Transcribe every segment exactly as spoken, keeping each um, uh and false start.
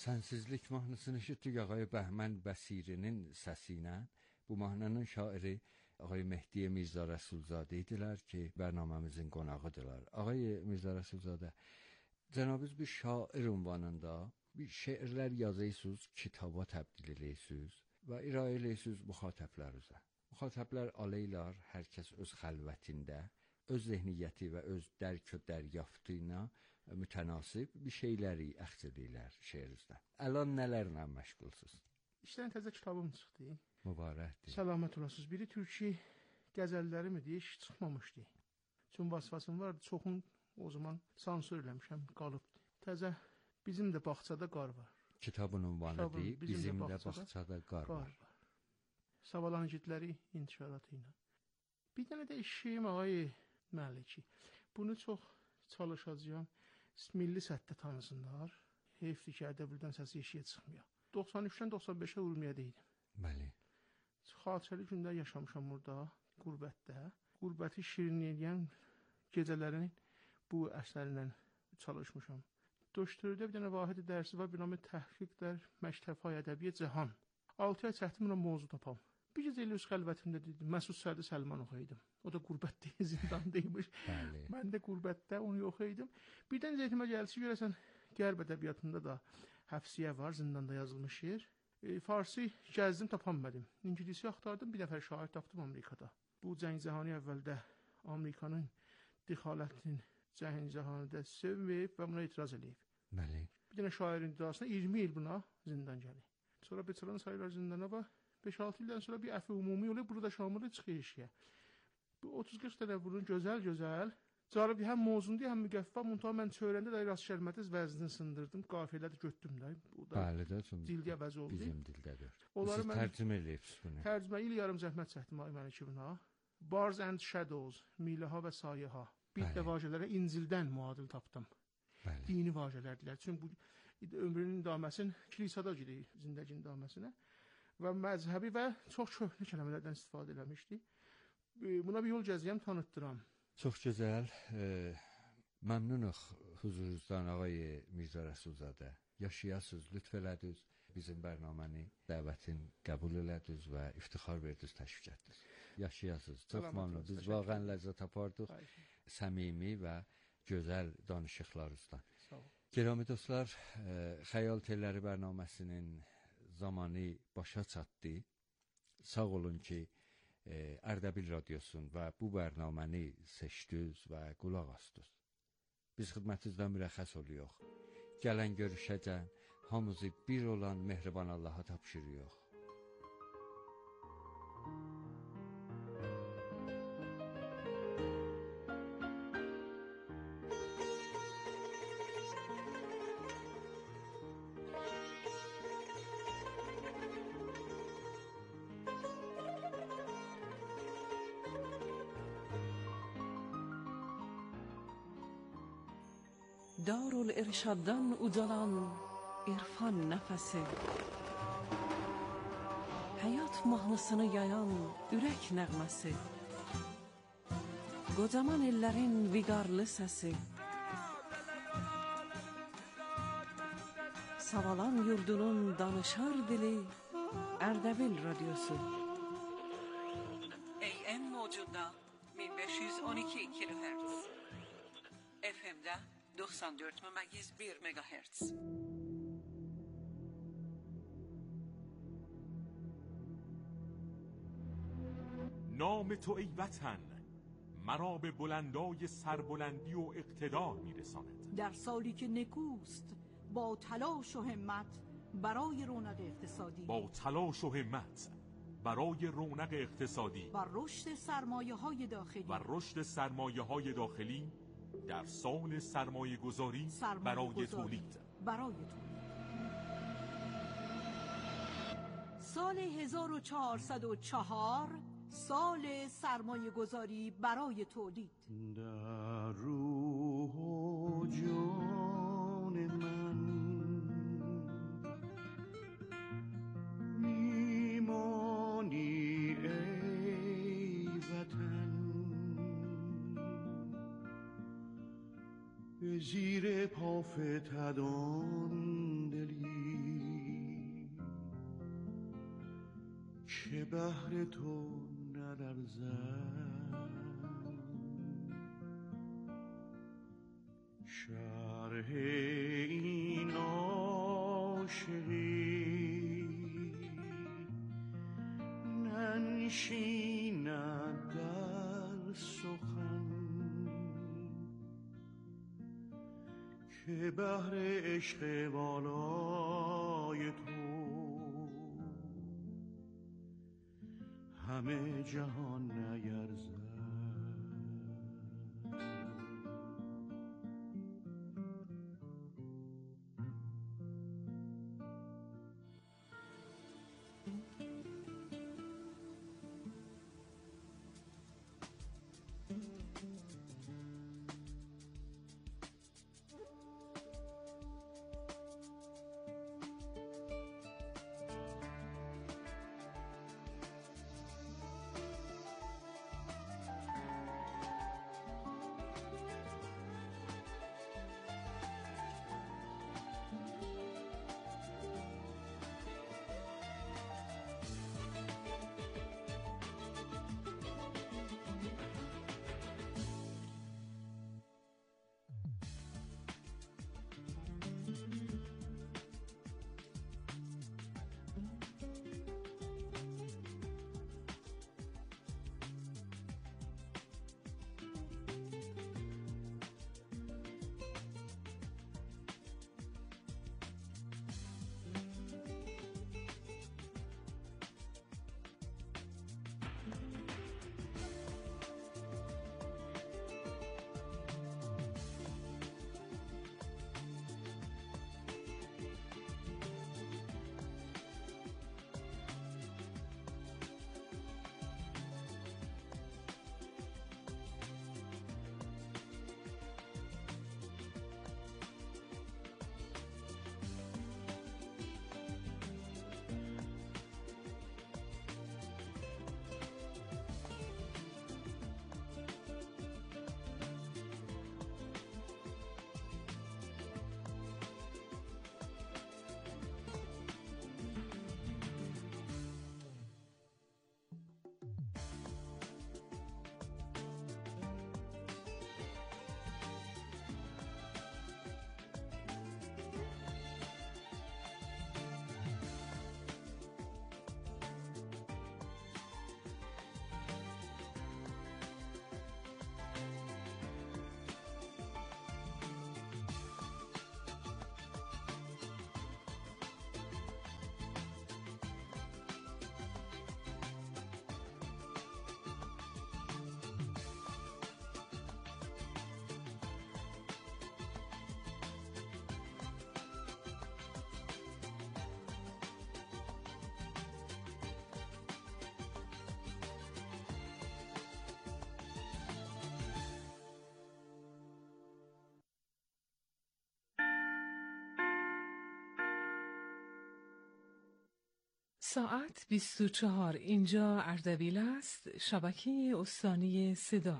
Sensizlik mahnısını işittik Ağay Bəhmən Bəsirinin səsiyle. Bu mahnının şairi Ağay Mehdi Mirza Rəsulzadə idilər ki, bərnaməmizin qonağıdırlar. Ağay Mirza Rəsulzadə, cənabınız bir şair ünvanında bir şeirlər yazırsınız, kitaba təbdil edirsiniz və irayə edirsiniz müxatəblərinizə. Müxatəblər aleylar, hər kəs öz xəlvətində, öz zehniyyəti və öz dərk və dəryaftı ilə mütənasib bir şeyləri əxz edirlər şeirinizdən. Əlan nələrlə məşğulsuz? İşdən təzə kitabım çıxdı. Mübarəkdir. Səlamət olasınız. Biri türkü qəzəlləri mi deyə iş çıxmamışdı. Çün vasfasım vardı, çoxun o zaman sansür eləmişəm, qalıbdı. Təzə bizim də bağçada qar var. Kitabın ünvanı deyil, bizim, bizim də bağçada, bağçada qar, qar var. var. Savalan cidləri intişaratı ilə. Bir dənə də işim Ağay Məlliki. Bunu çox çalışacağım. Milli səttə tanısınlar. Heyfdir ki, Ərdəbildən səsi eşiyə çıxmıyor. doxsan üçdən doxsan beşə Urmiyədə idim. Bəli. Xatirəli gündə yaşamışam burada, qurbətdə. Qurbəti şirin edən gecələrin bu əsərlə çalışmışam. Döştürdə bir dənə vahid dərsi var, bir namı təhqiqlər Məktəbə Ədəbiyyat Cahan. altı ay çəkdim mövzu tapam. Bir gecə elə öz xəlvətimdə dedim, Məsud Sərdi Səlman oxuyaydım. O da qurbətdə, zindandaymış. Mən də qurbətdə onu oxuyaydım. Birdən zeytimə gəlsi görəsən, Qərb ədəbiyyatında da həfsiyə var, zindanda yazılmış şeir. E, Farsi gəzdim, tapamadım. İngilisi axtardım, bir nəfər şair tapdım Amerikada. Bu Cəngcəhani əvvəldə Amerikanın dixalətinin Cəngcəhanidə sevməyib və buna etiraz edib. Bəli. Bir dənə şairin iddiasına iyirmi il buna zindan gəlir. Sonra beçaran sayılar zindana və beş altı ildən sonra bir əfi ümumi oluyor, burada şamırda çıxıyor işiyə. Bu otuz qırx dənə bunun gözəl-gözəl, carib həm mozundu, həm müqəffə, muntaha mən çöyrəndə də rast şərmətiz vəznini sındırdım, qafiyyədə götdüm də. Bəli də, dildə vəzi oldu. Bizim dildədir. Onları siz tərcümə edibsiniz bunu. Tərcümə il yarım zəhmət çəkdim ay mənə ki buna. Bars and Shadows, miləha və sayəha. Bir də vacələrə İncildən muadil tapdım. Bəli. Dini vacələrdirlər. Çünki bu ömrünün daməsin kilisada girir, zindəginin daməsinə. Və məzhəbi və çox köhnə kəlmələrdən istifadə eləmişdi. Buna bir yol gəziyəm, tanıtdıram. Çox gözəl. E, məmnunuq huzurunuzdan Ağay Mirza Rəsulzadə. Yaşayasınız, lütf elədiniz, bizim bərnaməni, dəvətin qəbul elədiniz və iftixar verdiniz, təşvik etdiniz. Yaşayasınız, çox məmnun. Biz vaqən ləzzət apardıq, səmimi və gözəl danışıqlarınızdan. Sağ olun. Gərami dostlar, e, Xəyal Telləri bərnaməsinin zamanı başa çatdı. Sağ olun ki, e, Ərdəbil Radiosun və bu bərnaməni seçdiniz və qulaq astınız. Biz xidmətinizdən mürəxəs oluyoruz. Gələn görüşəcən, hamımızı bir olan mehriban Allaha tapşırıyoruz. Darülirşaddan ucalan irfan nəfəsi, həyat mahnısını yayan ürək nəğməsi, qocaman ellərin viqarlı səsi, Savalan yurdunun danışar dili Ərdəbil Radyosu. A M mövcudda bin beş yüz on iki kilohertz, F M'də doksan dört ممیز bir megahertz. نام تو ای وطن مرا به بلندای سربلندی و اقتدار میرساند. در سالی که نکوست با تلاش و همت برای رونق اقتصادی با تلاش و همت برای رونق اقتصادی و رشد سرمایه‌های داخلی و رشد سرمایه‌های داخلی در سال سرمایه گذاری برای تولید برای تولید سال هزار و چهارصد و چهار سال سرمایه گذاری برای تولید. در روح و جان من میمانی ای وطن، به زیر پا فتدان دلی بهر تو نلرزد، شرح این عاشقی ننشیند در سخن، که بهر عشق والای تو همه جهان نیرزد. ساعت بیست و چهار، اینجا اردبیل است، شبکه استانی صدا.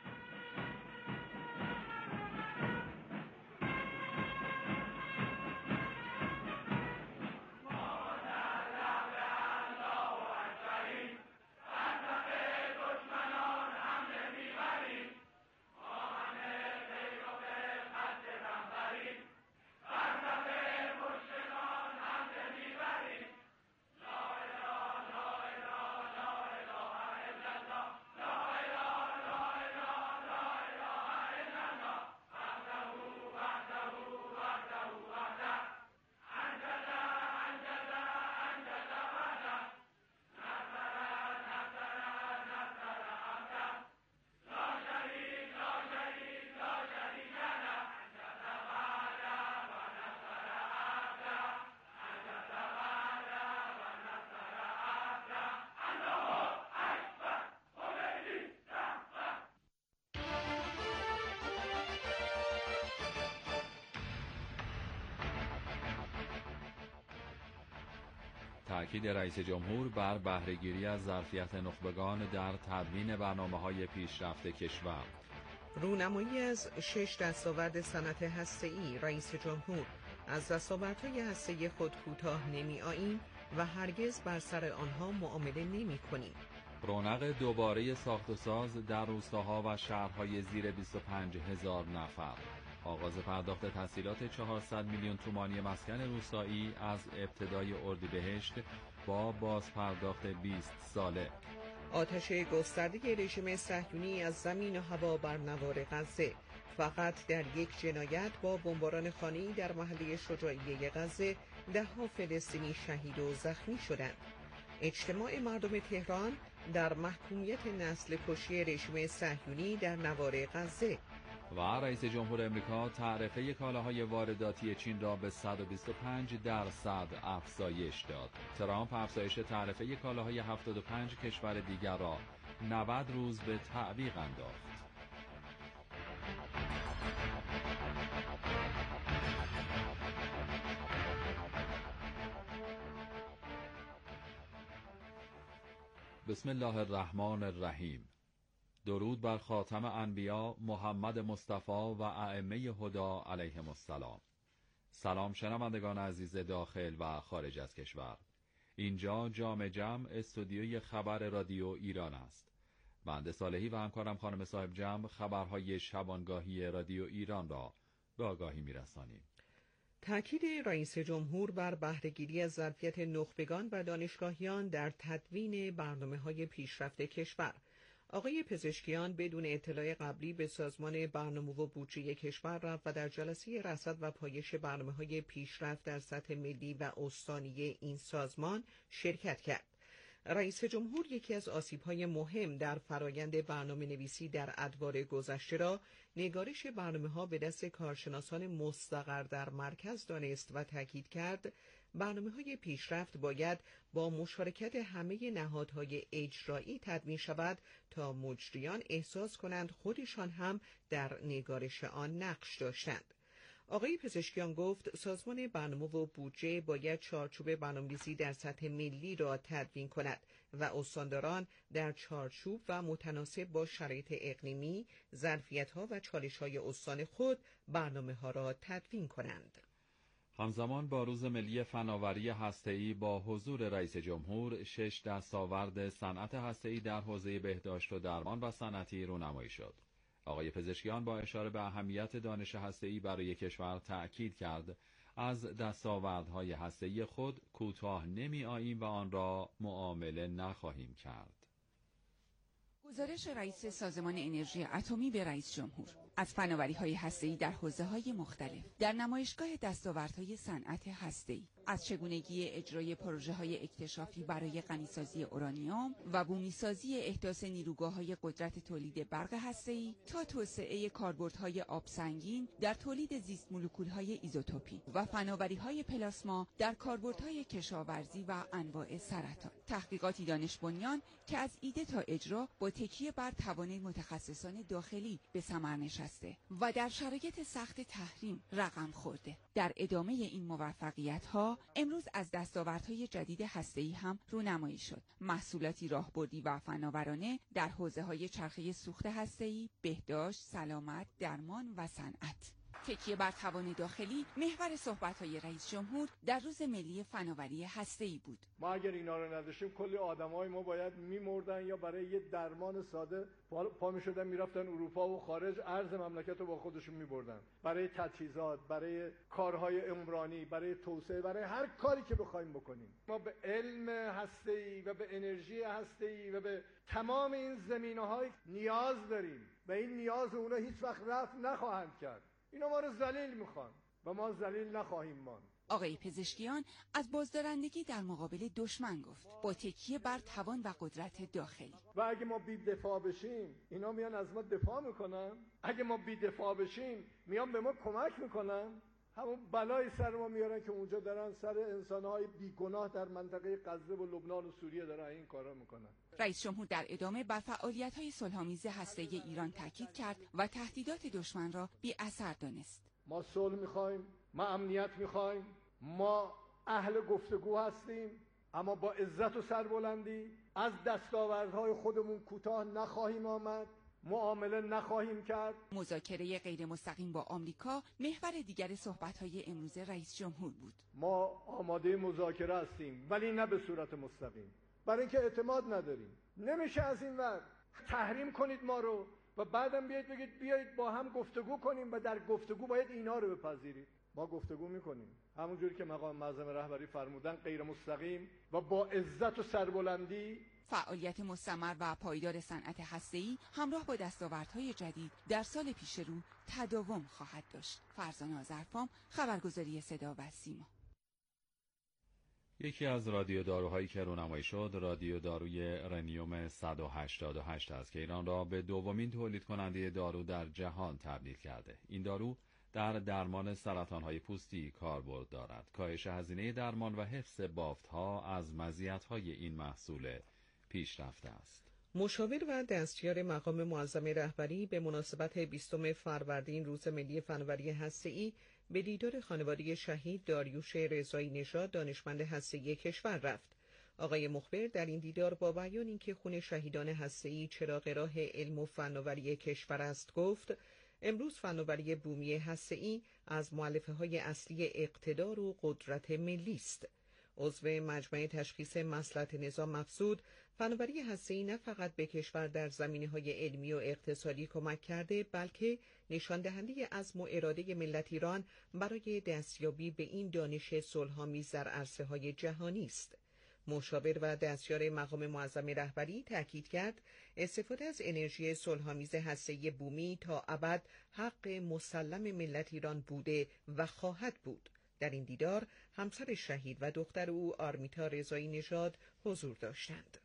تأکید رئیس جمهور بر بهره‌گیری از ظرفیت نخبگان در تدوین برنامه‌های پیشرفت کشور. رونمایی از شش دستاورد صنعت هسته‌ای. رئیس جمهور: از دستاوردهای هسته‌ای خود کوتاه نمی‌آییم و هرگز بر سر آنها معامله نمی‌کنیم. رونق دوباره ساخت و ساز در روستاها و شهرهای زیر بیست و پنج هزار نفر. آغاز پرداخت تسهیلات چهارصد میلیون تومانی مسکن روستایی از ابتدای اردیبهشت با باز پرداخت بیست ساله. آتش گسترده رژیم صهیونی از زمین و هوا بر نوار غزه. فقط در یک جنایت با بمباران خانه‌ای در محله شجاعیه غزه ده‌ها فلسطینی شهید و زخمی شدند. اجتماع مردم تهران در محکومیت نسل کشی رژیم صهیونی در نوار غزه. و رئیس جمهور امریکا تعرفه کالاهای وارداتی چین را به صد و بیست و پنج درصد افزایش داد. ترامپ افزایش تعرفه کالاهای هفتاد و پنج کشور دیگر را نود روز به تعویق انداخت. بسم الله الرحمن الرحیم. درود بر خاتم انبیا محمد مصطفی و ائمه هدا علیهم السلام. سلام شنوندگان عزیز داخل و خارج از کشور. اینجا جام جم استودیوی خبر رادیو ایران است. بنده صالحی و همکارم خانم صاحب جم خبرهای شبانگاهی رادیو ایران را به آگاهی میرسانیم. تأکید رئیس جمهور بر بهره‌گیری از ظرفیت نخبگان و دانشگاهیان در تدوین برنامه‌های پیشرفت کشور. آقای پزشکیان بدون اطلاع قبلی به سازمان برنامه و بودجه کشور رفت و در جلسه رصد و پایش برنامه‌های پیشرفت در سطح ملی و استانی این سازمان شرکت کرد. رئیس جمهور یکی از آسیب‌های مهم در فرایند برنامه نویسی در ادوار گذشته را نگارش برنامه‌ها به دست کارشناسان مستقر در مرکز دانست و تاکید کرد برنامه‌های پیشرفت باید با مشارکت همه نهادهای اجرایی تدوین شود تا مجریان احساس کنند خودشان هم در نگارش آن نقش داشتند. آقای پزشکیان گفت سازمان برنامه و بودجه باید چارچوب برنامه‌ریزی در سطح ملی را تدوین کند و استانداران در چارچوب و متناسب با شرایط اقلیمی، ظرفیت‌ها و چالش‌های استان خود برنامه‌ها را تدوین کنند. همزمان با روز ملی فناوری هسته‌ای با حضور رئیس جمهور شش دستاورد صنعت هسته‌ای در حوزه بهداشت و درمان و صنعتی رونمایی شد. آقای پزشکیان با اشاره به اهمیت دانش هسته‌ای برای کشور تأکید کرد از دستاوردهای هسته‌ای خود کوتاه نمی‌آییم و آن را معامله نخواهیم کرد. گزارش رئیس سازمان انرژی اتمی به رئیس جمهور از فناوری‌های هسته‌ای در حوزه‌های مختلف در نمایشگاه دستاوردهای صنعت هسته‌ای، از چگونگی اجرای پروژه‌های اکتشافی برای غنیسازی اورانیوم و بومی‌سازی احداث نیروگاه‌های قدرت تولید برق هسته‌ای تا توسعه کاربردهای آبسنگین در تولید زیست مولکول‌های ایزوتوپی و فناوری‌های پلاسما در کاربردهای کشاورزی و انواع سرطان. تحقیقاتی دانش بنیان که از ایده تا اجرا با تکیه بر توان متخصصان داخلی به ثمر نشسته و در شرایط سخت تحریم رقم خورده. در ادامه این موفقیت‌ها امروز از دستاوردهای جدید هسته‌ای هم رونمایی شد. محصولاتی راهبردی و فناورانه در حوزه‌های چرخه سوخت هسته‌ای، بهداشت، سلامت، درمان و صنعت. تکیه بر توان داخلی محور صحبت‌های رئیس جمهور در روز ملی فناوری هسته‌ای بود. ما اگر اینا رو نداشتیم کلی آدمای ما باید می‌مردن یا برای یه درمان ساده پا می‌شدن می‌رفتن اروپا و خارج ارز مملکت رو با خودشون می‌بردن. برای تجهیزات، برای کارهای عمرانی، برای توسعه، برای هر کاری که بخوایم بکنیم. ما به علم هسته‌ای و به انرژی هسته‌ای و به تمام این زمینه‌های نیاز داریم و این نیاز اونا هیچ وقت رفع نخواهند کرد. اینا ما رو ذلیل میخوان و ما ذلیل نخواهیم ماند. آقای پزشکیان از بازدارندگی در مقابل دشمن گفت با تکیه بر توان و قدرت داخلی. و اگه ما بی دفاع بشیم اینا میان از ما دفاع میکنن، اگه ما بی دفاع بشیم میان به ما کمک میکنن، همون بلای سر ما میارن که اونجا دارن سر انسانهای بیگناه در منطقه غزه و لبنان و سوریه دارن این کارا میکنن. رئیس جمهور در ادامه بر فعالیت‌های صلح‌آمیز هسته‌ای ایران تاکید کرد و تهدیدات دشمن را بی اثر دانست. ما صلح میخوایم، ما امنیت میخوایم، ما اهل گفتگو هستیم، اما با عزت و سربلندی از دستاوردهای خودمون کوتاه نخواهیم آمد معامله نخواهیم کرد. مذاکره غیر مستقیم با آمریکا محور دیگر صحبت‌های امروز رئیس جمهور بود. ما آماده مذاکره هستیم ولی نه به صورت مستقیم، برای اینکه اعتماد نداریم. نمیشه از این ور تحریم کنید ما رو و بعدم بیایید بگید بیایید با هم گفتگو کنیم و در گفتگو باید اینا رو بپذیرید. ما گفتگو میکنیم همونجوری که مقام معظم رهبری فرمودن، غیر مستقیم و با عزت و سربلندی. فعالیت مستمر و پایدار صنعت هسته‌ای همراه با دستاوردهای جدید در سال پیش رو تداوم خواهد داشت. فرزانه آذرفام، خبرگزاری صدا و سیما. یکی از رادیو داروهایی که رونمایی شد رادیو داروی رنیوم صد و هشتاد و هشت است که ایران را به دومین تولید کننده دارو در جهان تبدیل کرده. این دارو در درمان سرطان‌های پوستی کاربرد دارد. کاهش هزینه درمان و حفظ بافت‌ها از مزیت‌های این محصول پیشرفته است. مشاور و دستیار مقام معظم رهبری به مناسبت بیستم فروردین روز ملی فناوری هسته‌ای به دیدار خانواده شهید داریوش رضایی نژاد دانشمند هسته‌ای کشور رفت. آقای مخبر در این دیدار با بیان اینکه خون شهیدان هسته‌ای چراغ راه علم و فناوری کشور است گفت امروز فناوری بومی هسته‌ای از مؤلفه‌های اصلی اقتدار و قدرت ملی است. عضو مجمع تشخیص مصلحت نظام افزود فناوری هسته‌ای نه فقط به کشور در زمینه‌های علمی و اقتصادی کمک کرده بلکه نشان دهنده عزم و اراده ملت ایران برای دستیابی به این دانش صلح‌آمیز در عرصه‌های جهانی است. مشاور و دستیار مقام معظم رهبری تاکید کرد استفاده از انرژی صلح‌آمیز هسته‌ای بومی تا ابد حق مسلم ملت ایران بوده و خواهد بود. در این دیدار همسر شهید و دختر او آرمیتا رضایی نژاد حضور داشتند.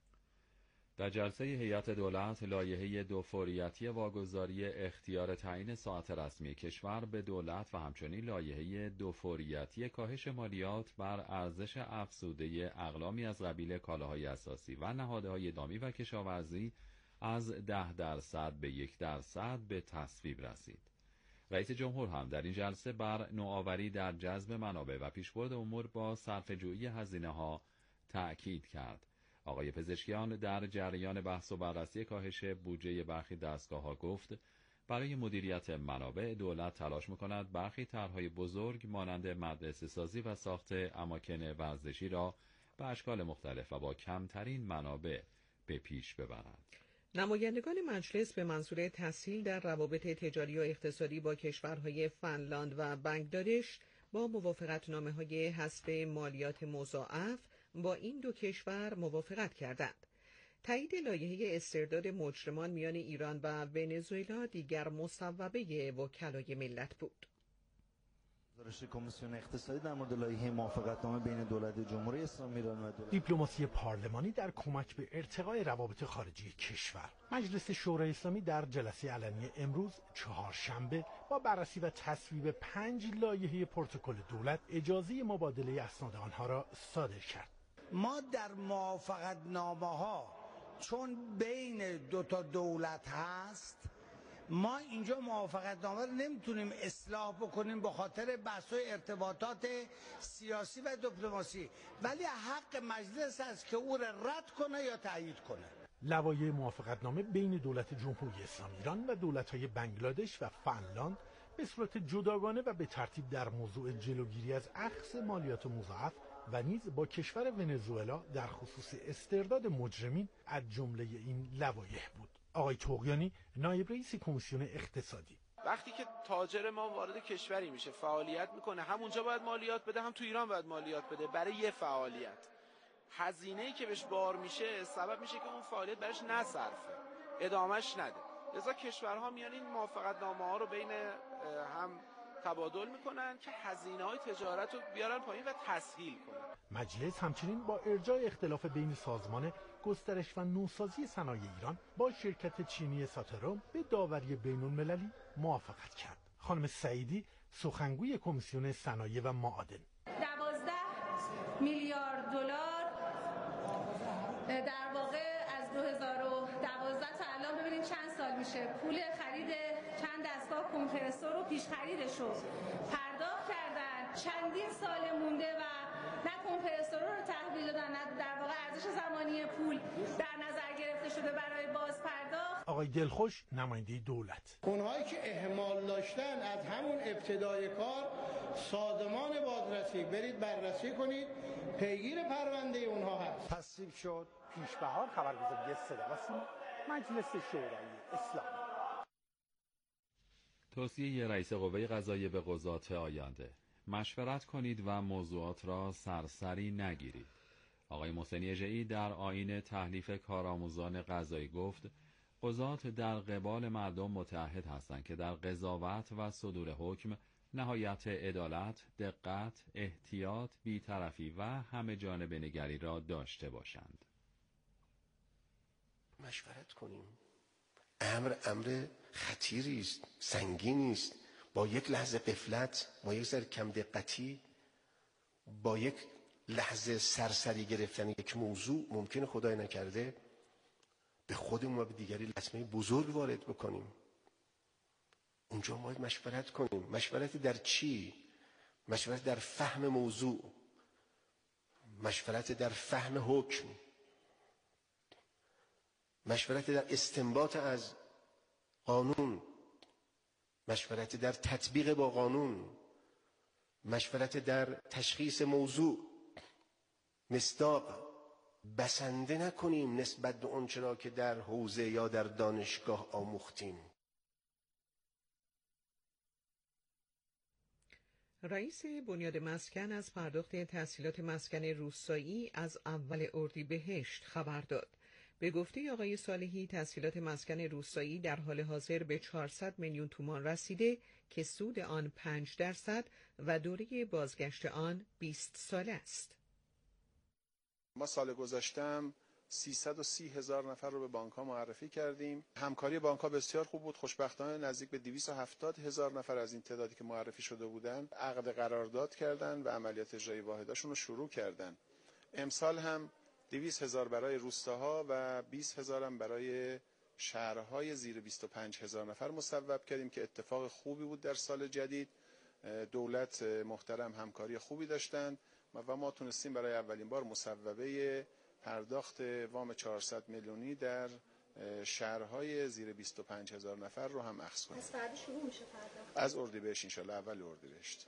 در جلسه هیئت دولت لایحه دوفوریتی واگذاری اختیار تعیین ساعت رسمی کشور به دولت و همچنین لایحه دوفوریتی کاهش مالیات بر ارزش افزوده اقلامی از قبیل کالاهای اساسی و نهادهای دامی و کشاورزی از ده درصد به یک درصد به تصویب رسید. رئیس جمهور هم در این جلسه بر نوآوری در جذب منابع و پیشبرد امور با صرفه‌جویی هزینه‌ها تأکید کرد. آقای پزشکیان در جریان بحث و بررسی کاهش بودجه برخی دستگاه‌ها گفت برای مدیریت منابع دولت تلاش می‌کند برخی طرح‌های بزرگ مانند مدرسه سازی و ساخت اماکن ورزشی را به اشکال مختلف و با کمترین منابع به پیش ببرد. نمایندگان مجلس به منظور تسهیل در روابط تجاری و اقتصادی با کشورهای فنلاند و بنگلادش با موافقتنامه‌های حذف مالیات مضاعف با این دو کشور موافقت کردند. تایید لایحه استرداد مجرمان میان ایران و ونزوئلا دیگر مصوبه وکلای ملت بود. گزارش کمیسیون اقتصادی در مورد لایحه موافقتنامه بین دولت جمهوری اسلامی ایران و دولت دیپلماسی پارلمانی در کمک به ارتقای روابط خارجی کشور. مجلس شورای اسلامی در جلسه علنی امروز چهارشنبه با بررسی و تصویب پنج لایحه پروتکل دولت اجازه مبادله اسناد آنها را صادر کرد. ما در موافقتنامه‌ها چون بین دو تا دولت هست ما اینجا موافقتنامه رو نمیتونیم اصلاح بکنیم به خاطر بحث‌های ارتباطات سیاسی و دیپلماسی، ولی حق مجلس است که او را رد کنه یا تایید کنه. لوایح موافقتنامه بین دولت جمهوری اسلامی ایران و دولت‌های بنگلادش و فنلاند به صورت جداگانه و به ترتیب در موضوع جلوگیری از اخذ مالیات مضاعف و نیز با کشور ونزوئلا در خصوص استرداد مجرمین از جمله این لوایح بود. آقای طغیانی نایب رئیس کمیسیون اقتصادی: وقتی که تاجر ما وارد کشوری میشه فعالیت میکنه همونجا باید مالیات بده، هم تو ایران باید مالیات بده برای یه فعالیت. هزینه‌ای که بهش بار میشه سبب میشه که اون فعالیت برش نصرفه، ادامهش نده. لذا کشورها میان این موافقتنامه‌ها رو بین هم تبادل میکنن که هزینه‌های تجارت رو بیارن پایین و تسهیل کنن. مجلس همچنین با ارجاع اختلاف بین سازمان گسترش و نوسازی صنایع ایران با شرکت چینی ساتروم به داوری بین‌المللی موافقت کرد. خانم سعیدی سخنگوی کمیسیون صنایع و معادن: دوازده میلیارد دلار در واقع از دو هزار و دوازده تا الان ببینید چند سال میشه پول خرید چند دستگاه کمپرسور و پیش خریدش رو پرداخت کردن، چندین سال مونده و نه کمپرسور رو تحویل دادن نه در واقع ارزش زمانی پول در نظر گرفته گرفته شده برای بازپرداخت. آقای دلخوش نماینده دولت: اونهایی که اهمال داشتن از همون ابتدای کار، سازمان بازرسی برید بررسی کنید، پیگیر پرونده اونها هست. تصویب شد پیشبهار خبرگزاری صدا و سیما مجلس شورای اسلامی. توصیه رئیس قوه قضاییه به قضات آینده: مشورت کنید و موضوعات را سرسری نگیرید. آقای محسنی اژه‌ای در آیین تحلیف کارآموزان قضایی گفت قضات در قبال مردم متعهد هستند که در قضاوت و صدور حکم نهایت عدالت، دقت، احتیاط، بی‌طرفی و همه جانبه نگری را داشته باشند. مشورت کنیم. امر امر خطیری است، سنگینی است. با یک لحظه غفلت، با یک ذره کم دقتی، با یک لحظه سرسری گرفتن یک موضوع ممکنه خدای نکرده به خودمون و به دیگری لطمه بزرگ وارد بکنیم. اونجا باید مشورت کنیم. مشورت در چی؟ مشورت در فهم موضوع، مشورت در فهم حکم، مشورت در استنباط از قانون، مشورت در تطبیق با قانون، مشورت در تشخیص موضوع، مصداق. بسنده نکنیم نسبت به اون چرا که در حوزه یا در دانشگاه آموختیم. رئیس بنیاد مسکن از پرداخت تسهیلات مسکن روستایی از اول اردیبهشت خبر داد. به گفته آقای صالحی تسهیلات مسکن روستایی در حال حاضر به چهارصد میلیون تومان رسیده که سود آن پنج درصد و دوره بازگشت آن بیست ساله است. ما سال گذشتم سیصد و سی هزار نفر رو به بانک ها معرفی کردیم. همکاری بانک ها بسیار خوب بود. خوشبختانه نزدیک به دویست و هفتاد هزار نفر از این تعدادی که معرفی شده بودن عقد قرارداد کردن و عملیات اجرایی واحداشون رو شروع کردن. امسال هم دویست هزار برای روستاها و بیست هزار هم برای شهرهای زیر بیست و پنج هزار نفر مصوب کردیم که اتفاق خوبی بود. در سال جدید دولت محترم همکاری خوبی داشتند و ما تونستیم برای اولین بار مصوبه پرداخت وام چهارصد میلیونی در شهرهای زیر بیست و پنج هزار نفر رو هم اخذ کنیم. از فردا شروع میشه پرداخت؟ از اردیبهشت انشالله اول اردیبهشت.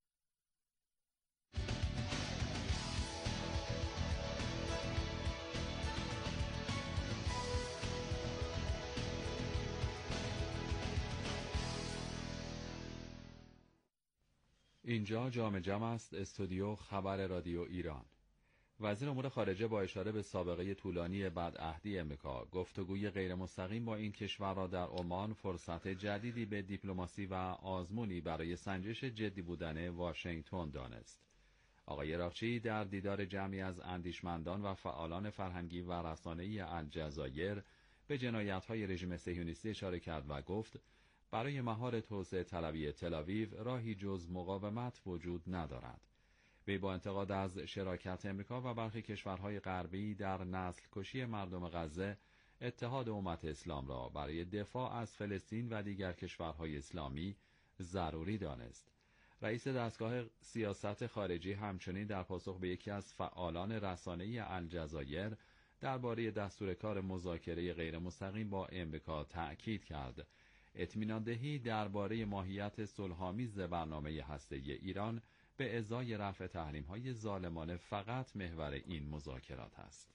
اینجا جام جم است، استودیو خبر رادیو ایران. وزیر امور خارجه با اشاره به سابقه طولانی بدعهدی امریکا گفتگوی غیر مستقیم با این کشور را در عمان فرصت جدیدی به دیپلماسی و آزمونی برای سنجش جدی بودن واشنگتن دانست. آقای عراقچی در دیدار جمعی از اندیشمندان و فعالان فرهنگی و رسانه‌ای الجزایر به جنایت‌های رژیم صهیونیستی اشاره کرد و گفت برای مهار توسعه طلبی تل‌آویو راهی جز مقاومت وجود ندارد. وی با انتقاد از شراکت امریکا و برخی کشورهای غربی در نسل کشی مردم غزه اتحاد امت اسلام را برای دفاع از فلسطین و دیگر کشورهای اسلامی ضروری دانست. رئیس دستگاه سیاست خارجی همچنین در پاسخ به یکی از فعالان رسانه‌ای الجزایر درباره دستور کار مذاکره غیر مستقیم با امریکا تأکید کرد. اطمینان دهی درباره ماهیت صلح‌آمیز برنامه هسته‌ای ایران به ازای رفع تحریم‌های ظالمانه فقط محور این مذاکرات است.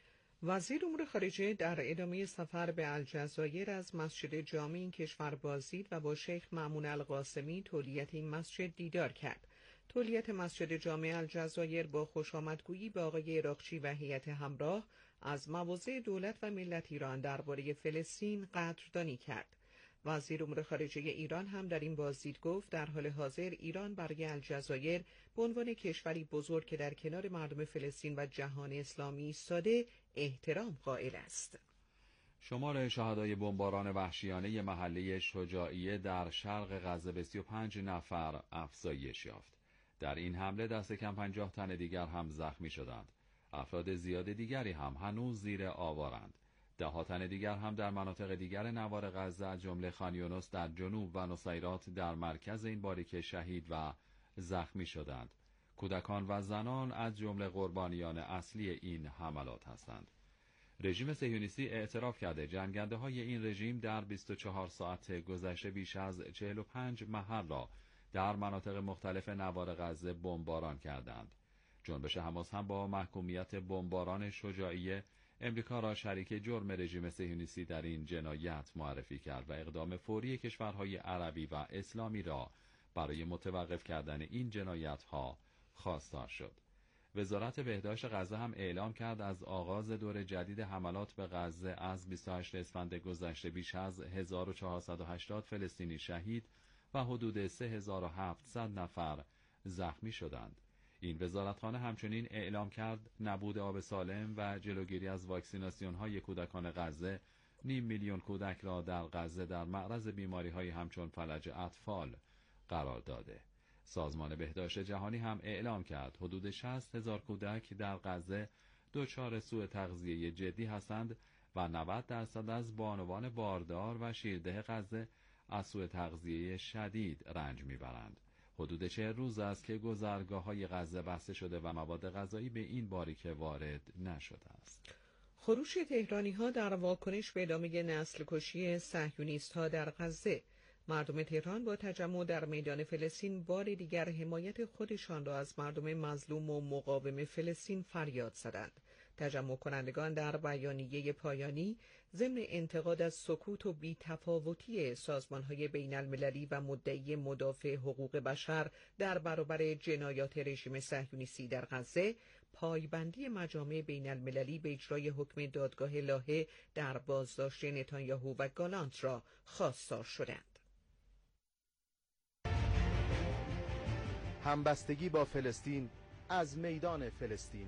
وزیر امور خارجه در ادامه سفر به الجزایر از مسجد جامع این کشور بازدید و با شیخ مأمون القاسمی تولیت این مسجد دیدار کرد. تولیت مسجد جامع الجزایر با خوشامدگویی به آقای عراقچی و هیئت همراه از مواضع دولت و ملت ایران درباره فلسطین قدردانی کرد. وزیر امور خارجه ایران هم در این بازدید گفت در حال حاضر ایران برای الجزایر به عنوان کشوری بزرگ که در کنار مردم فلسطین و جهان اسلامی ایستاده احترام قائل است. شمار شهدای بمباران وحشیانه محله شجاعیه در شرق غزه به سی و پنج نفر افزایش یافت. در این حمله دست کم پنجاه تن دیگر هم زخمی شدند. افراد زیاد دیگری هم هنوز زیر آوارند. ده ها تن دیگر هم در مناطق دیگر نوار غزه از جمله خان یونس در جنوب و نصیرات در مرکز این باریکه شهید و زخمی شدند. کودکان و زنان از جمله قربانیان اصلی این حملات هستند. رژیم صهیونیستی اعتراف کرده جنگنده های این رژیم در بیست و چهار ساعت گذشته بیش از چهل و پنج محل را در مناطق مختلف نوار غزه بمباران کردند. جنبش حماس هم با محکومیت بمباران شجاعیه امریکا را شریک جرم رژیم صهیونیستی در این جنایت معرفی کرد و اقدام فوری کشورهای عربی و اسلامی را برای متوقف کردن این جنایت‌ها خواستار شد. وزارت بهداشت غزه هم اعلام کرد از آغاز دور جدید حملات به غزه از بیست و هشتم اسفند گذشته بیش از هزار و چهارصد و هشتاد فلسطینی شهید و حدود سه هزار و هفتصد نفر زخمی شدند. این وزارتخانه همچنین اعلام کرد نبود آب سالم و جلوگیری از واکسیناسیون‌های کودکان غزه نیم میلیون کودک را در غزه در معرض بیماری‌های همچون فلج اطفال قرار داده. سازمان بهداشت جهانی هم اعلام کرد حدود شصت هزار کودک در غزه دچار سوء تغذیه جدی هستند و نود درصد از بانوان باردار و شیرده غزه از سوء تغذیه شدید رنج میبرند. حدود چهل روز است که گذرگاه‌های غزه بسته شده و مواد غذایی به این باریکه وارد نشده است. خروش تهرانی‌ها در واکنش به ادامه نسل کشی صهیونیست‌ها در غزه. مردم تهران با تجمع در میدان فلسطین بار دیگر حمایت خودشان را از مردم مظلوم و مقاوم فلسطین فریاد زدند. تجمع کنندگان در بیانیه پایانی ضمن انتقاد از سکوت و بی‌تفاوتی سازمان‌های بین‌المللی و مدعی مدافع حقوق بشر در برابر جنایات رژیم صهیونیستی در غزه، پایبندی مجامع بین‌المللی به اجرای حکم دادگاه لاهه در بازداشت نتانیاهو و گالانت را خواستار شدند. همبستگی با فلسطین از میدان فلسطین.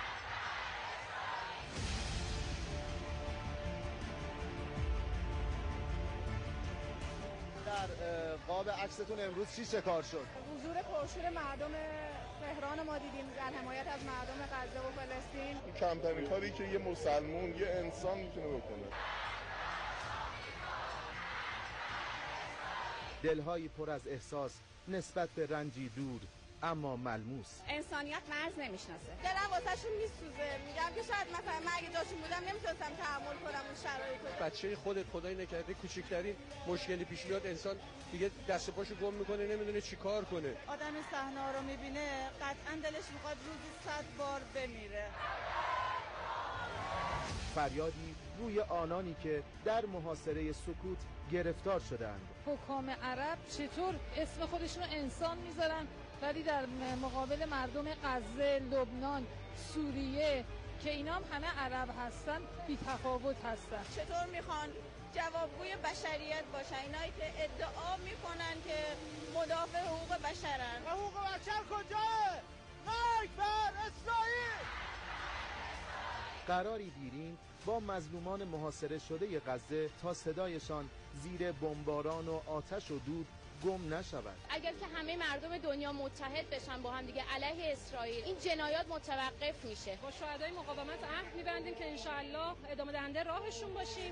در قاب عکستون امروز چی چه کار شد؟ حضور پرشور مردم تهران ما دیدیم در حمایت از مردم غزه و فلسطین. کمترین کاری که یه مسلمون، یه انسان میتونه بکنه. دلهایی پر از احساس نسبت به رنجی دور اما ملموس. انسانیت مرز نمیشناسه. دلم واسهشون میسوزه. میگم که شاید مثلا من اگه جاشون بودم نمیتونستم تحمل کنم اون شرایطو. بچه خودت خدای نکرده کوچیکترین مشکلی پیش میاد انسان دیگه دست پاشو گم میکنه، نمیدونه چیکار کنه. آدم صحنه رو میبینه قطعا دلش میخواد روزی صد بار بمیره. فریادی روی آنانی که در محاصره سکوت گرفتار شدند. حکام عرب چطور اسم خودشون رو انسان میذارن ولی در مقابل مردم غزه، لبنان، سوریه که اینا هم همه عرب هستن بی تفاوت هستن؟ چطور میخوان جوابگوی بشریت باشن اینایی که ادعا میکنن که مدافع حقوق بشرن؟ حقوق بشر کجاه؟ مرگ بر اسرائیل! قراری دیرین با مظلومان محاصره شده غزه تا صدایشان زیر بمباران و آتش و دود گم نشود. اگر که همه مردم دنیا متحد بشن با هم دیگه علیه اسرائیل، این جنایات متوقف میشه. با شهدای مقاومت عهد میبندیم که انشاءالله ادامه دهنده راهشون باشیم.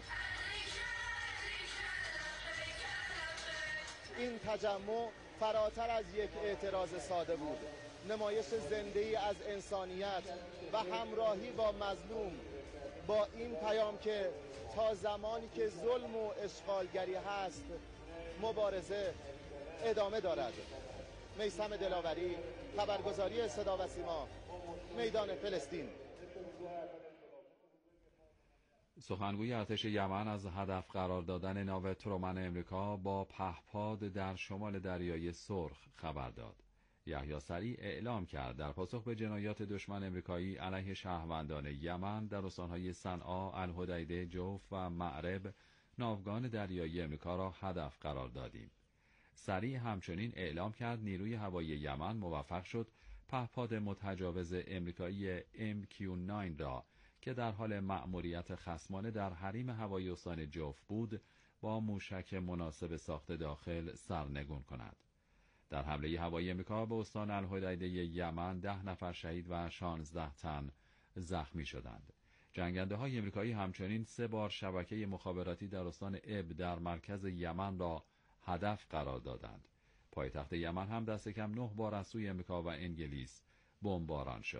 این تجمع فراتر از یک اعتراض ساده بود. نمایش زنده‌ای از انسانیت و همراهی با مظلوم، با این پیام که تا زمانی که ظلم و اشغالگری هست مبارزه ادامه دارد. میثم دلاوری، خبرگزاری صدا و سیما، میدان فلسطین. سخنگوی ارتش یمن از هدف قرار دادن ناو ترومن امریکا با پهپاد در شمال دریای سرخ خبر داد. یحیی سریع اعلام کرد در پاسخ به جنایات دشمن امریکایی علیه شهروندان یمن در استانهای صنعا، الحدیده، جوف و معرب ناوگان دریایی امریکا را هدف قرار دادیم. سریع همچنین اعلام کرد نیروی هوایی یمن موفق شد پهپاد متجاوز امریکایی ام کیو نه را که در حال مأموریت خصمانه در حریم هوایی استان جوف بود با موشک مناسب ساخت داخل سرنگون کند. در حمله هوایی امریکا به استان الحدیده یمن ده نفر شهید و شانزده تن زخمی شدند. جنگنده های امریکایی همچنین سه بار شبکه مخابراتی در استان اب در مرکز یمن را هدف قرار دادند. پایتخت یمن هم دست کم نه بار از سوی امریکا و انگلیس بمباران شد.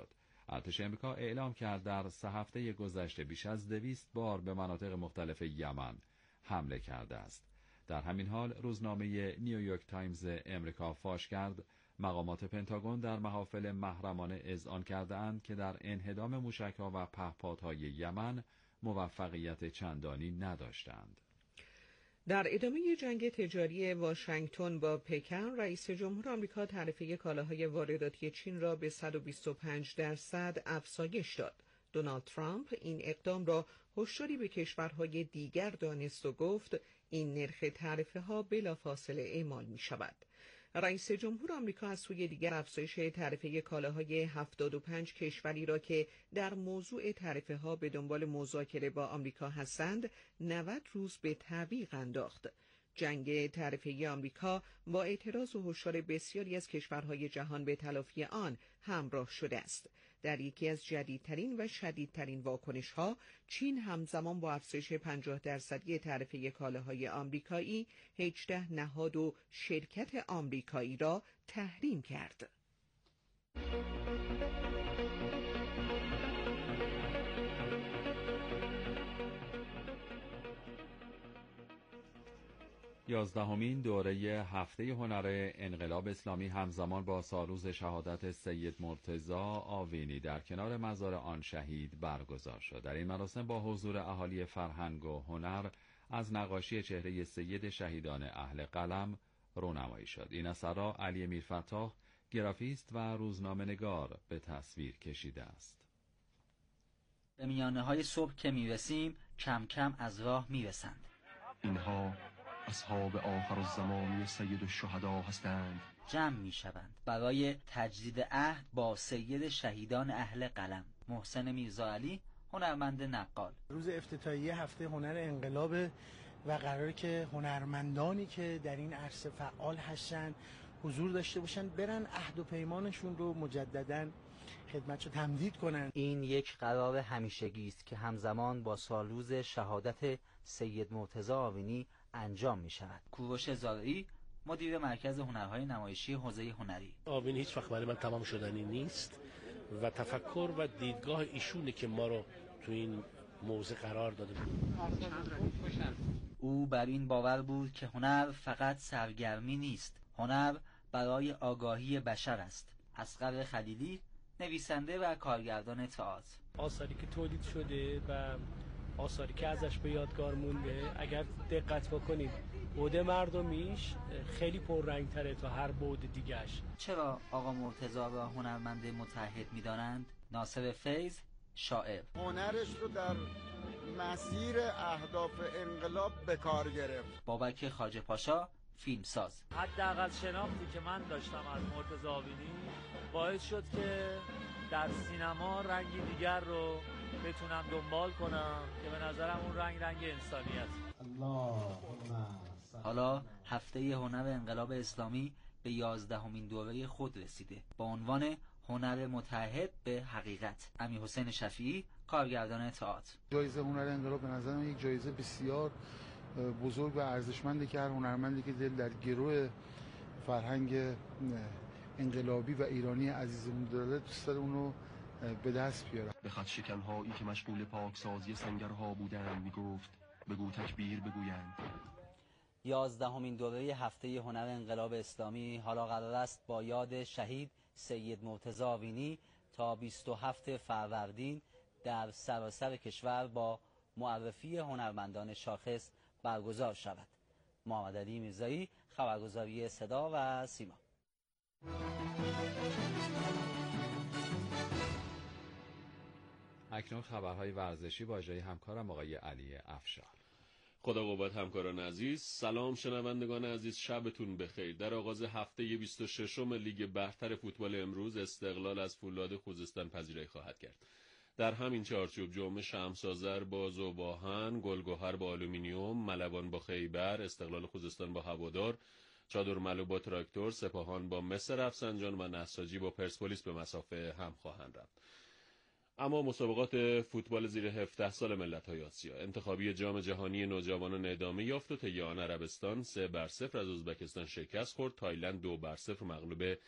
ارتش امریکا اعلام کرد در سه هفته گذشته بیش از دویست بار به مناطق مختلف یمن حمله کرده است. در همین حال روزنامه نیویورک تایمز امریکا فاش کرد مقامات پنتاگون در محافل محرمانه اذعان کرده‌اند که در انهدام موشک‌ها و پهپادهای یمن موفقیت چندانی نداشتند. در ادامه جنگ تجاری واشنگتن با پکن، رئیس جمهور آمریکا تعرفه کالاهای وارداتی چین را به صد و بیست و پنج درصد افزایش داد. دونالد ترامپ این اقدام را هشداری به کشورهای دیگر دانست و گفت این نرخ تعرفه ها بلافاصله اعمال می شود. رئیس جمهور آمریکا از سوی دیگر افزایش تعرفه کالاهای هفتاد و پنج کشوری را که در موضوع تعرفه ها به دنبال مذاکره با آمریکا هستند نود روز به تعویق انداخت. جنگ تعرفه آمریکا با اعتراض و هشدار بسیاری از کشورهای جهان به تلافی آن همراه شده است. در یکی از جدیدترین و شدیدترین واکنش‌ها، چین همزمان با افزایش پنجاه درصدی تعرفه کالاهای آمریکایی، هجده نهاد و شرکت آمریکایی را تحریم کرد. یازدهمین دوره هفته هنر انقلاب اسلامی همزمان با سالروز شهادت سید مرتضی آوینی در کنار مزار آن شهید برگزار شد. در این مراسم با حضور اهالی فرهنگ و هنر از نقاشی چهره سید شهیدان اهل قلم رونمایی شد. این اثر را علی میرفتاح، گرافیست و روزنامه‌نگار به تصویر کشیده است. به میانه های صبح که میرسیم کم کم از راه میرسند. اینها اصحاب آخر الزمان سید الشهدا هستند. جمع می شوند برای تجدید عهد با سید شهیدان اهل قلم. محسن میرزاعلی، هنرمند نقال. روز افتتاحیه هفته هنر انقلاب و قراره که هنرمندانی که در این عرصه فعال هستن حضور داشته باشن، برن عهد و پیمانشون رو مجدداً خدمتشو تمدید کنن. این یک قرار همیشگی است که همزمان با سالروز شهادت سید مرتضی آوینی انجام می شود. کوروش زارعی، مدیر مرکز هنرهای نمایشی حوزه هنری. آوینی هیچ وقت برای من تمام شدنی نیست و تفکر و دیدگاه ایشونه که ما رو تو این موضع قرار داده بود. او بر این باور بود که هنر فقط سرگرمی نیست، هنر برای آگاهی بشر است. اصغر خلیلی، نویسنده و کارگردان تئاتر. آثاری که تولید شده و آثاری که ازش به یادگار مونده، اگر دقت بکنید بعد مردمیش خیلی پررنگ‌تره تا هر بعد دیگه‌اش. چرا آقا مرتضی را هنرمند متحد می‌دانند؟ ناصر فیض، شاعر. هنرش رو در مسیر اهداف انقلاب به کار گرفت. بابک خواجه پاشا، فیلمساز. حداقل شناختی که من داشتم از مرتضی آوینی باعث شد که در سینما رنگی دیگر رو بتونم دنبال کنم که به نظرم اون رنگ رنگ انسانیت. حالا هفته هنر انقلاب اسلامی به یازدهمین دوره خود رسیده با عنوان هنر متحد به حقیقت. امیرحسین شفیعی، کارگردان تئاتر. جایزه هنر انقلاب به نظر من یک جایزه بسیار بزرگ و ارزشمنده که هر هنرمندی که دل در گروه فرهنگ انقلابی و ایرانی عزیزمون داره دوست داره اونو به دست بیاره. به خط شکن‌هایی که مشغول پاکسازی سنگرها بودند میگفت بگو تکبیر بگویند. یازدهمین دوره هفته هنر انقلاب اسلامی حالا قرار است با یاد شهید سید مرتضی آوینی تا بیست و هفتم فروردین در سراسر کشور با معرفی هنرمندان شاخص برگزار شود. محمد علی میرزایی، خبرگزاری صدا و سیما. اکنون خبرهای ورزشی با اجرای همکارم آقای علی افشار. خدا قوت همکاران عزیز. سلام شنوندگان عزیز، شبتون بخیر. در آغاز هفته بیست و ششم لیگ برتر فوتبال امروز استقلال از فولاد خوزستان پذیرایی خواهد کرد. در همین چارچوب جمعه شمس‌آذر با ذوب‌آهن، گلگهر با آلومینیوم، ملوان با خیبر، استقلال خوزستان با هوادار، چادرملو با تراکتور، سپاهان با مصر رفسنجان و نساجی با پرسپولیس به مسافه هم خواهند رفت. اما مسابقات فوتبال زیر هفده سال ملت‌های آسیا انتخابی جام جهانی نوجوانان ادامه یافت و طی آن عربستان سه بر صفر از ازبکستان شکست خورد. تایلند دو بر صفر مغلوب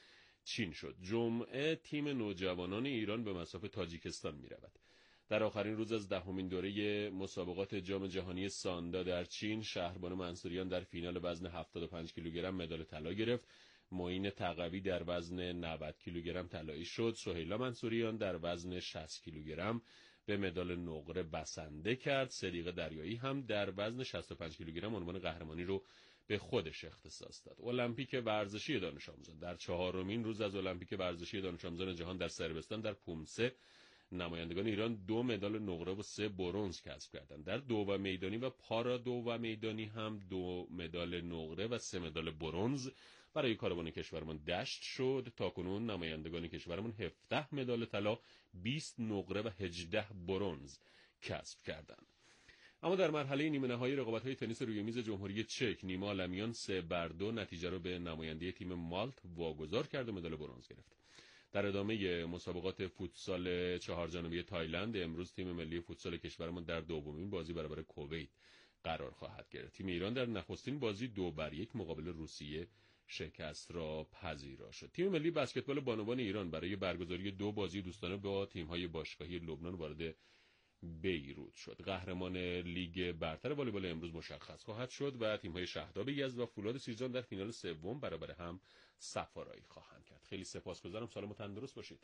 چین شد. جمعه تیم نوجوانان ایران به مصاف تاجیکستان می رود. در آخرین روز از دهمین دوره مسابقات جام جهانی ساندا در چین، شهربانو منصوریان در فینال وزن هفتاد و پنج کیلوگرم مدال طلا گرفت. معین تقوی در وزن نود کیلوگرم طلایی شد. سهیلا منصوریان در وزن شصت کیلوگرم به مدال نقره بسنده کرد. صدیقه دریایی هم در وزن شصت و پنج کیلوگرم عنوان قهرمانی رو به خودش اختصاص داد. المپیک ورزشی دانش آموزان در چهارمین روز از المپیک ورزشی دانش آموزان جهان در صربستان در پومسه، نمایندگان ایران دو مدال نقره و سه برنز کسب کردند. در دو و میدانی و پارا دو و میدانی هم دو مدال نقره و سه مدال برنز برای کاروان کشورمان دشت شد. تاکنون نمایندگان کشورمان هفده مدال طلا، بیست نقره و هجده برنز کسب کردند. اما در مرحله نیمه نهایی رقابت‌های تنیس روی میز جمهوری چک، نیما عالمیان سه بر دو نتیجه را به نماینده تیم مالت واگذار کرد و مدال برنز گرفت. در ادامه مسابقات فوتسال چهارجانبه تایلند، امروز تیم ملی فوتسال کشورمان در دومین بازی برابر کویت قرار خواهد گرفت. تیم ایران در نخستین بازی دو بر یک مقابل روسیه شکست را پذیرا شد. تیم ملی بسکتبال بانوان ایران برای برگزاری دو بازی دوستانه با تیم‌های باشگاهی لبنان وارد بیروت شد. قهرمان لیگ برتر والیبال امروز مشخص خواهد شد و تیم‌های شهداب یزد و فولاد سیرجان در فینال سوم برابر هم صف‌آرایی خواهند کرد. خیلی سپاسگزارم. سالم و تندرست باشید.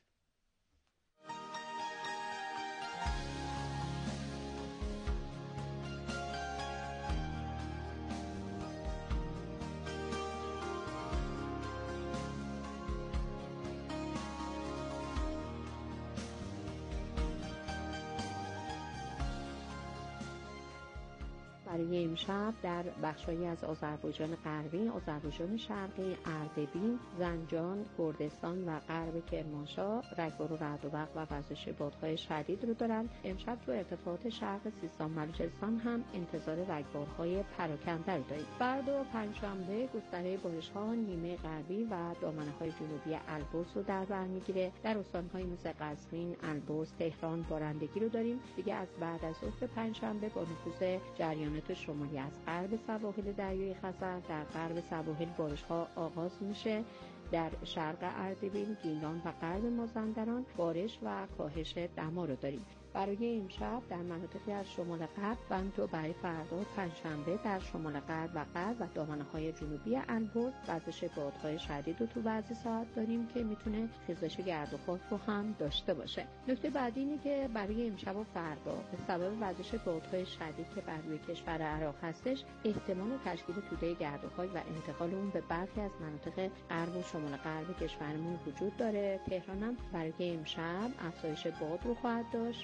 برای امشب در بخشایی از آذربایجان غربی، آذربایجان شرقی، اردبیل، زنجان، کردستان و غرب کرمانشاه رگبار و رعد و برق و وزش بادهای شدید رو دارن. امشب تو ارتفاعات شرق سیستان بلوچستان هم انتظار رگبارهای پراکنده رو داریم. فردا پنجشنبه گستره بارش‌ها نیمه غربی و دامنه‌های جنوبی البرز رو در بر میگیره. در استان‌های مثل قزوین، البرز، تهران بارندگی رو داریم. دیگه از بعد از ظهر پنجشنبه با نفوذ جریان شمالی از غرب سواحل دریای خزر در غرب سواحل بارش‌ها آغاز میشه. در شرق اردبیل، گیلان و غرب مازندران بارش و کاهش دما رو داریم. برای امشب در مناطقی از شمال غرب و همینطور برای فردا پنجشنبه در شمال غرب و غرب و دامنه‌های جنوبی البرز وزش بادهای شدید رو تو بعضی ساعت داریم که میتونه خیزش گرد و خاک رو هم داشته باشه. نکته بعدی اینه که برای امشب و فردا به سبب وزش بادهای شدید که بر روی کشور عراق هستش، احتمال تشکیل توده گرد و خاک و انتقال اون به برخی از مناطق غرب و شمال غرب کشورمون وجود داره. تهران هم برای امشب افزایش باد رو خواهد داشت.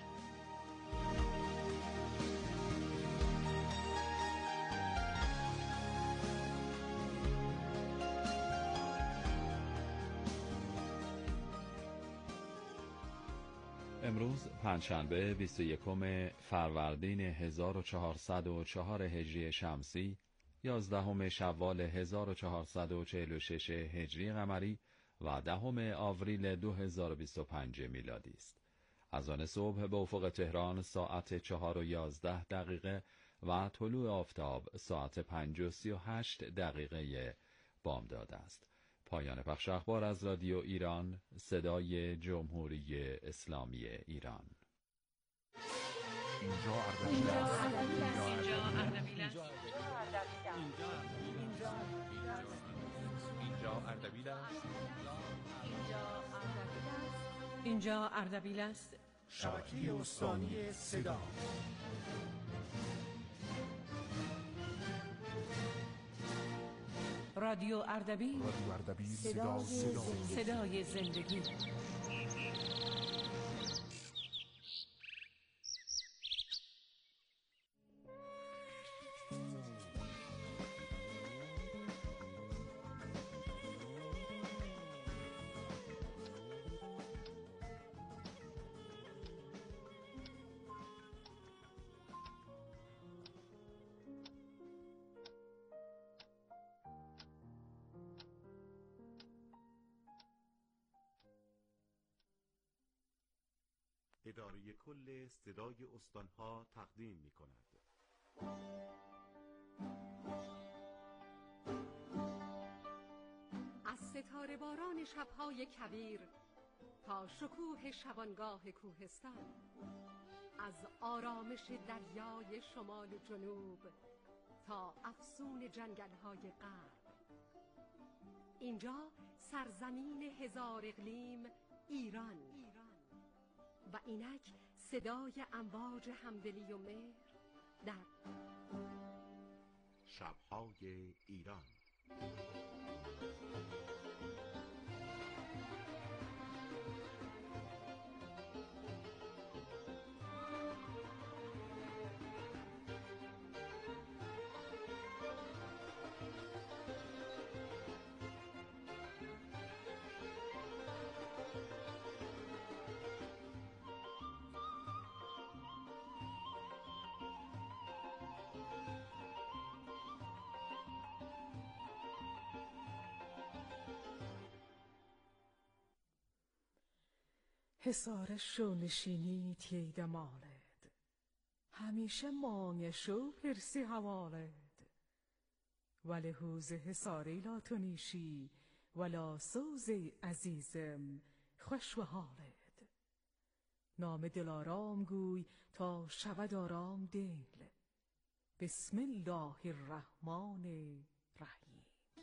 امروز پنجشنبه بیست و یکم فروردین هزار و چهارصد و چهار هجری شمسی، یازدهم شوال هزار و چهارصد و چهل و شش هجری قمری و دهم آوریل دو هزار و بیست و پنج میلادی است. از آن صبح به افق تهران ساعت چهار و یازده دقیقه و طلوع آفتاب ساعت پنج و سی و هشت دقیقه بامداد است. پایان پخش اخبار از رادیو ایران، صدای جمهوری اسلامی ایران. اینجا اردبیل است. اینجا اردبیل است. اینجا اردبیل است. اینجا اردبیل است. شبکه استانی صدا. رادیو اردبیل. رادیو اردبیل صدا صدا صدای زندگی. اداره کل صدای استانها تقدیم می کند. از ستاره باران شبهای کویر تا شکوه شبانگاه کوهستان، از آرامش دریای شمال و جنوب تا افسون جنگل‌های غرب. اینجا سرزمین هزار اقلیم ایران و اینک صدای امواج همدلی و مهر در شب‌های ایران. حسارش و نشینی تیده مالد، همیشه مانگش و پرسی حوالد. ولی حوز حساری لا تنیشی ولا سوز عزیزم خوش و حالد. نام دلارام گوی تا شود آرام دل، بسم الله الرحمن الرحیم.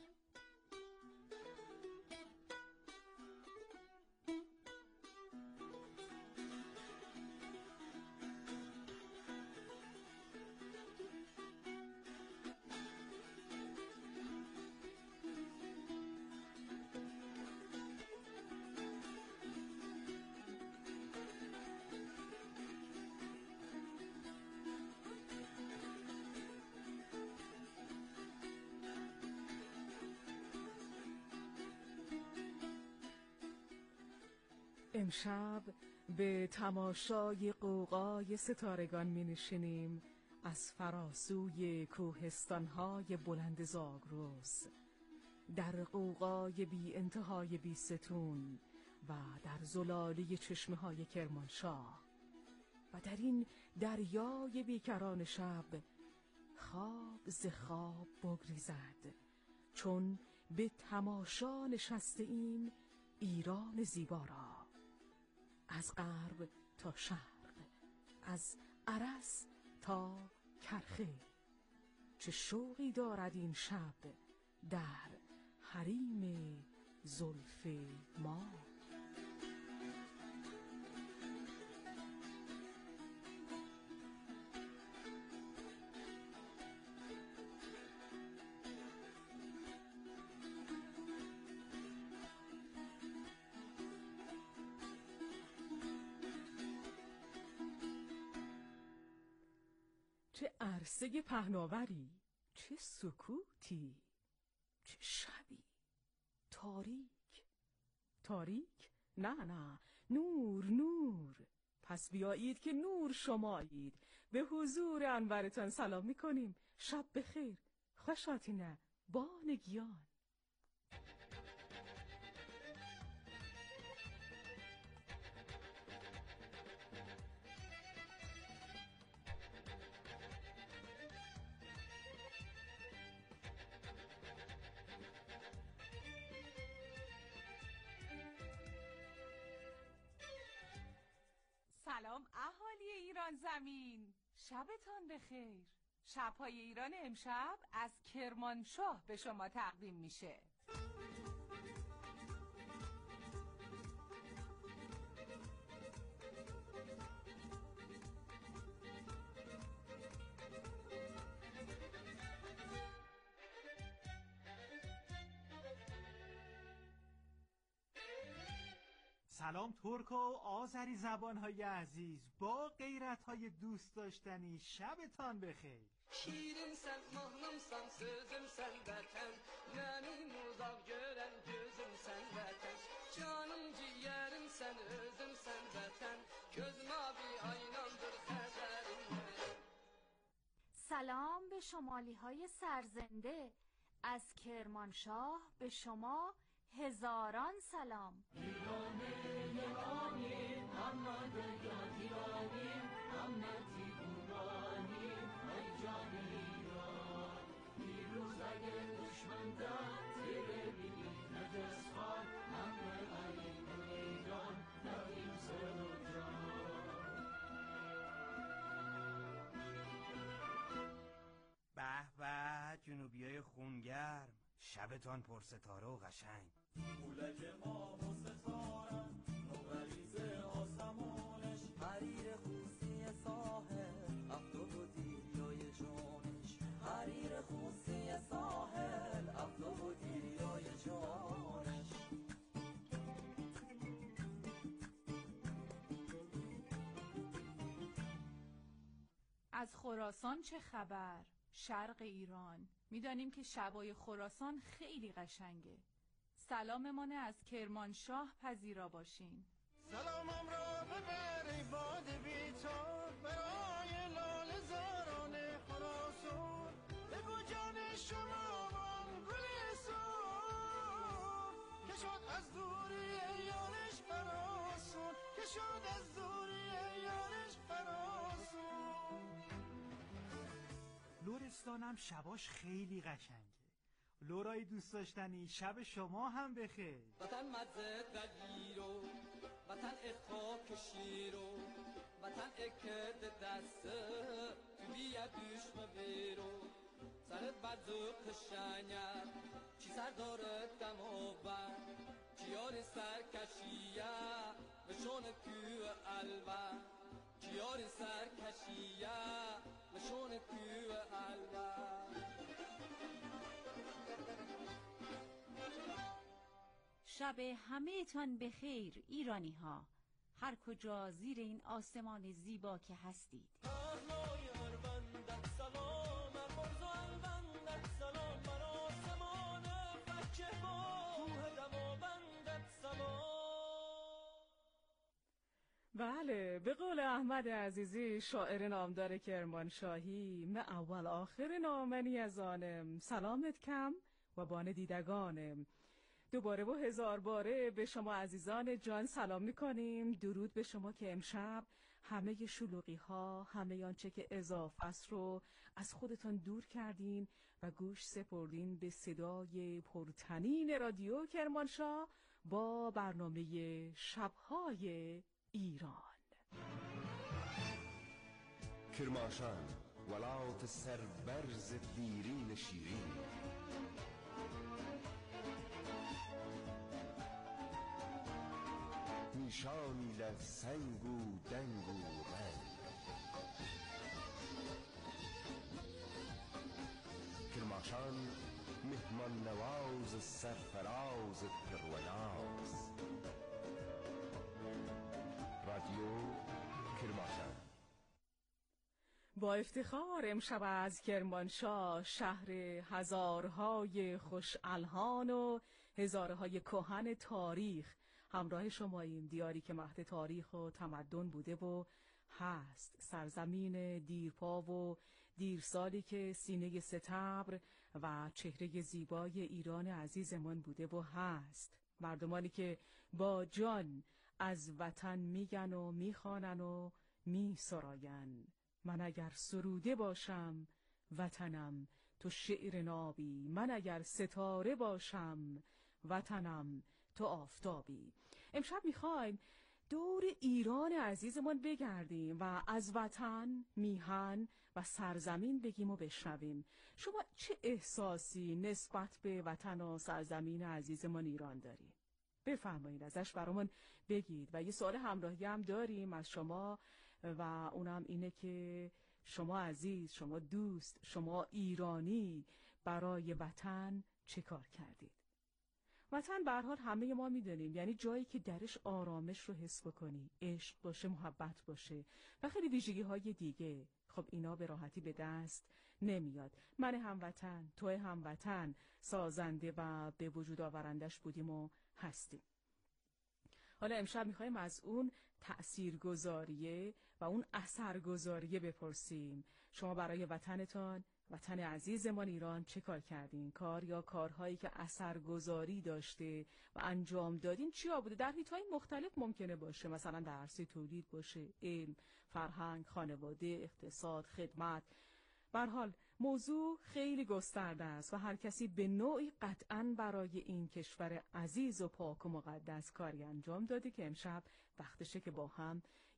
امشب به تماشای غوغای ستارگان می نشینیم از فراسوی کوهستان‌های بلند زاگرس، در غوغای بی انتهای بی ستون و در زلالی چشمه‌های کرمانشاه و در این دریای بیکران شب خواب ز خواب بگریزد، چون به تماشا نشسته ایم ایران زیبا را، از غرب تا شرق، از ارس تا کرخه. چه شوقی دارد این شب در حریم زلف ما. چه عرصه پهناوری، چه سکوتی، چه شبی تاریک. تاریک؟ نه نه، نور نور. پس بیایید که نور شمایید. به حضور انورتان سلام میکنیم. شب بخیر، خوش آتینه بانگیان. سلام اهالی ایران زمین، شبتان بخیر. شبهای ایران امشب از کرمانشاه به شما تقدیم میشه. سلام ترک و آذری زبانهای عزیز، با غیرتهای دوست داشتنی شبتان بخیر. Şiirimsen, mahnımsan, sözümsen vətən, mənim uzaq görən gözümsən vətən. Canım ciğerimsən, özümsən vətən, göz mavi aynandır xəbərim mənəm. سلام به شمالی های سرزنده، از کرمانشاه به شما هزاران سلام. ایران ایرانی محمد ایرانی محمدی ایرانی ای جان ایران پیروز اگه دشمن در تیره بینی نجس جنوبیای خونگرم، شبتان پر ستاره و قشنگ. فولک ما و ستارم، نوریز آسمانش، حریر خوسی ساحل، افتاب و دیریای جانش، حریر خوسی ساحل، افتاب و دیریای جانش. از خراسان چه خبر؟ شرق ایران. میدانیم که شبای خراسان خیلی قشنگه. سلاممان از کرمانشاه پذیرا باشین. سلامم را ببری باد بیتار، برای لاله زاران خراسان. بگو جان شما من گل سر، که شد از دوری یارش فراسون، که شد از دوری یارش فراسون. لرستانم شباش خیلی قشنگه. لورای دوست داشتنی، شب شما هم بخیر. وطن مزه دلیرو، وطن اخاک شیرو، وطن اکد دسته، تو بیه دوشم بیرو. سر بدو قشنگر، چی سر داره دم و بر، چیار سرکشیه، بشون تو الور. چیار سرکشیه، بشون تو الور. شب همه تان بخیر ایرانی ها، هر کجا زیر این آسمان زیبا که هستید. بله، به قول احمد عزیزی شاعر نامدار کرمانشاهی، من اول آخر نامنی از آنم، سلامت کم و بان دیدگانم. دوباره و هزار باره به شما عزیزان جان سلام میکنیم. درود به شما که امشب همه شلوغی ها، همه آنچه که اضافه است رو از خودتان دور کردین و گوش سپردین به صدای پرتنین رادیو کرمانشاه با برنامه شبهای ایران. کرمانشاه ولایت سربرز دیرین شیرین، نشانی در سنگ و دنگ و رنگ. کرمانشاه مهمان نواز سرفراز پروناز. رادیو کرمانشاه. با افتخار امشب از کرمانشاه، شهر هزارهای خوش الحان و هزارهای کهن تاریخ، همراه شماییم. دیاری که مهد تاریخ و تمدن بوده و هست، سرزمین دیرپا و دیرسالی که سینه ستبر و چهره زیبای ایران عزیزمان بوده و هست، مردمانی که با جان از وطن میگن و میخوانن و میسراین. من اگر سروده باشم وطنم تو شعر نابی، من اگر ستاره باشم وطنم تو آفتابی. امشب میخوایم دور ایران عزیزمان بگردیم و از وطن، میهن و سرزمین بگیم و بشنویم. شما چه احساسی نسبت به وطن و سرزمین عزیزمان ایران دارید؟ بفرمایید ازش برامون بگید. و یه سوال همراهی هم داریم از شما و اونم اینه که شما عزیز، شما دوست، شما ایرانی برای وطن چه کار کردید؟ وطن به هر حال همه ما میدونیم یعنی جایی که درش آرامش رو حس بکنی، عشق باشه، محبت باشه و خیلی ویژگی های دیگه. خب اینا به راحتی به دست نمیاد. من هموطن، تو هموطن، سازنده و به وجود آورندش بودیم و هستیم. حالا امشب میخوایم از اون تأثیرگذاریه و اون اثرگذاریه بپرسیم. شما برای وطنتان، وطن عزیزمان ایران چه کار کردین؟ کار یا کارهایی که اثرگذاری داشته و انجام دادین چیا بوده؟ در حیط‌های مختلف ممکنه باشه، مثلا در عرصه تولید باشه، علم، فرهنگ، خانواده، اقتصاد، خدمت. به هر حال موضوع خیلی گسترده است و هر کسی به نوعی قطعاً برای این کشور عزیز و پاک و مقدس کاری انجام داده که امشب وقتشه که با هم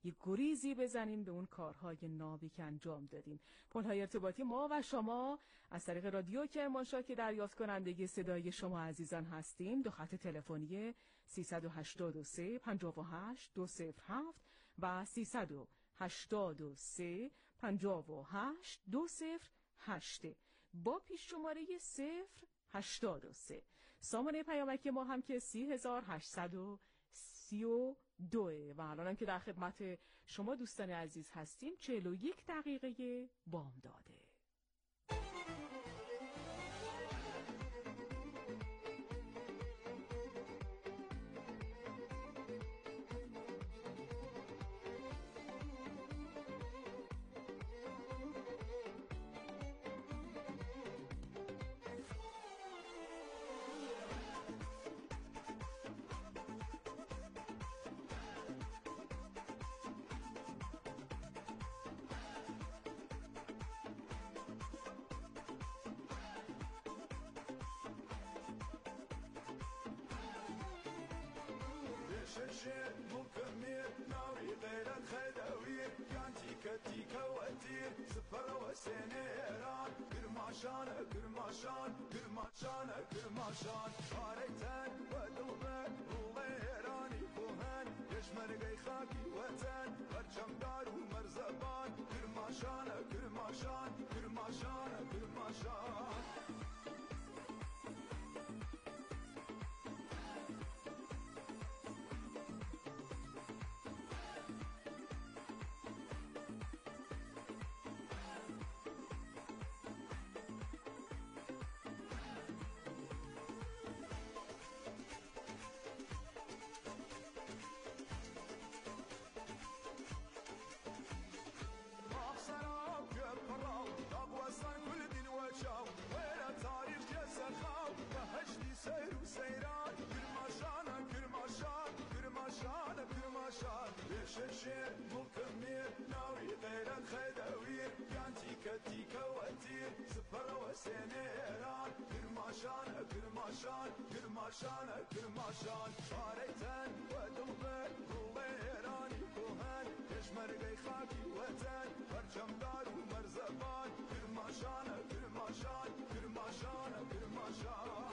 یک گریزی بزنیم به اون کارهای نابی که انجام دادیم. پل‌های ارتباطی ما و شما از طریق رادیو کرمانشاه که دریافت کنندگی صدای شما عزیزان هستیم، دو خط تلفنی سیصد و هشتاد و سه پنجاه و هشت دو صفر هفت و سیصد و هشتاد و سه پنجاه و هشت دو صفر هشت با پیش شماره صفر هشتاد و سه. سامانه پیامکی ما هم که سی هزار هشتصد و سی و دو و الان هم که در خدمت شما دوستان عزیز هستیم چهل و یک دقیقه بامداده. شير مكمل ناوي غير الخدوير كانتي كتيكا وتير سفر وسنيران كرماشان كرماشان كرماشان كرماشان قاريتان ودلبان وليراني كوهان يشمر قي خاكي وتان برجم دار ومرزبان كرماشان كرماشان كرماشان كرماشان شير مكمل ناوي غير الخدوير كانتي كتيكا وتير سفر وسنيران كرماشان كرماشان كرماشان كرماشان قاريتان ودلبان وليراني كوهان يشمر قي خاكي وتان برجم دار ومرزبان كرماشان كرماشان كرماشان كرماشان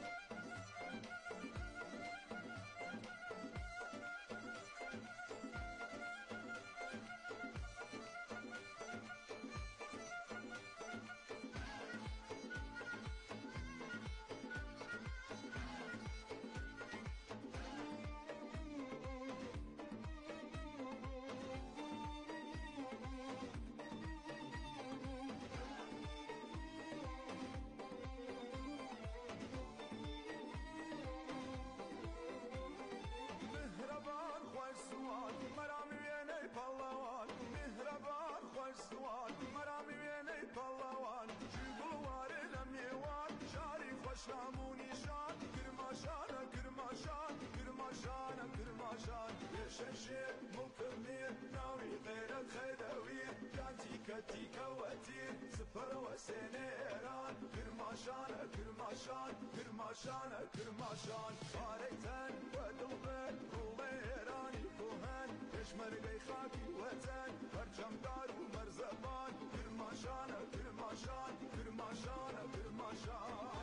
شير مكمل ناوي غير الخدوير كانتي كتيكا وتير سفر وسنيران كرماشان كرماشان كرماشان كرماشان قاريتان ودلبان وليراني كوهان يشمر قي خاكي وتان برجم دار ومرزبان كرماشان كرماشان كرماشان كرماشان.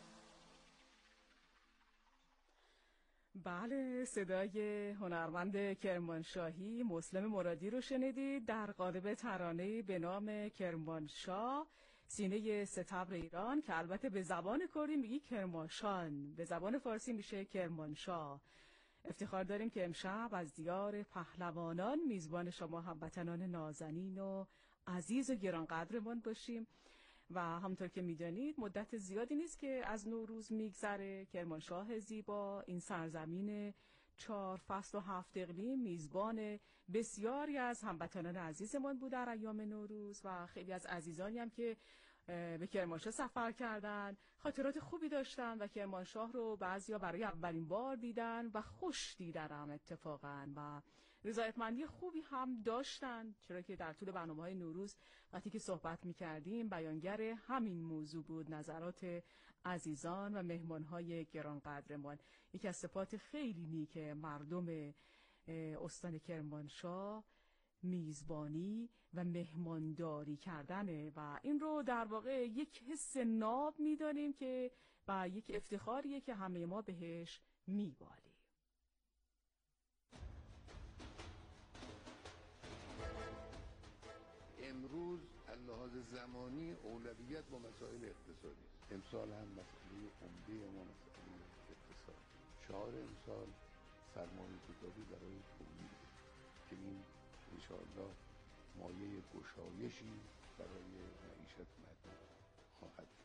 بله، صدای هنرمند کرمانشاهی مسلم مرادی رو شنیدید در قالب ترانه به نام کرمانشاه سینه ستبر ایران که البته به زبان کردی میگی کرمانشان، به زبان فارسی میشه کرمانشاه. افتخار داریم که امشب از دیار پهلوانان میزبان شما هموطنان نازنین و عزیز و گرانقدرمان باشیم و همونطور که میدانید مدت زیادی نیست که از نوروز میگذره. کرمانشاه زیبا، این سرزمین چهار فصل و هفت اقلیم، میزبان بسیاری از هموطنان عزیزمان بود در ایام نوروز و خیلی از عزیزانی هم که به کرمانشاه سفر کردن خاطرات خوبی داشتن و کرمانشاه رو بعضیا برای اولین بار دیدن و خوش دیدن هم اتفاقا و رضایتمندی خوبی هم داشتن، چرا که در طول برنامه‌های نوروز وقتی که صحبت می‌کردیم بیانگر همین موضوع بود، نظرات عزیزان و مهمان‌های گرانقدرمان. یکی از صفات خیلی نیک مردم استان کرمانشاه میزبانی و مهمانداری کردنه و این رو در واقع یک حس ناب می‌دانیم که و یک افتخاریه که همه ما بهش می‌بالیم. امروز از لحاظ زمانی اولویت با مسائل اقتصادی است. امسال هم مسئله عمده ما مسئله اقتصاد. شعار امسال سرمایه گذاری برای تولید که این انشاءالله مایه گشایشی برای معیشت مردم خواهد بود.